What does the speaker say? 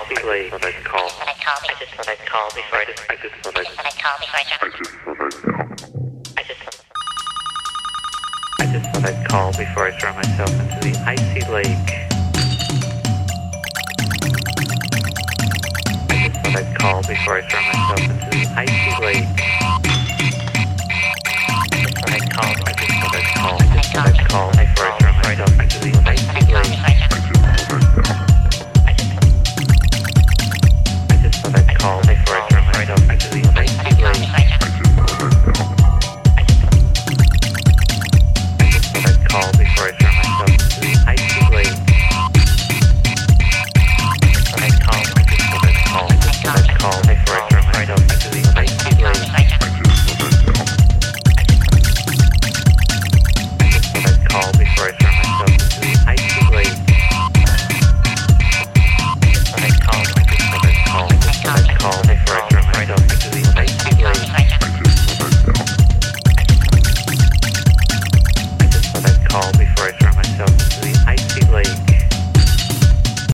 icy lake. I just thought I'd call before I throw myself into the icy lake. I just thought I'd call before I throw myself into the icy lake. I just thought I'd call before I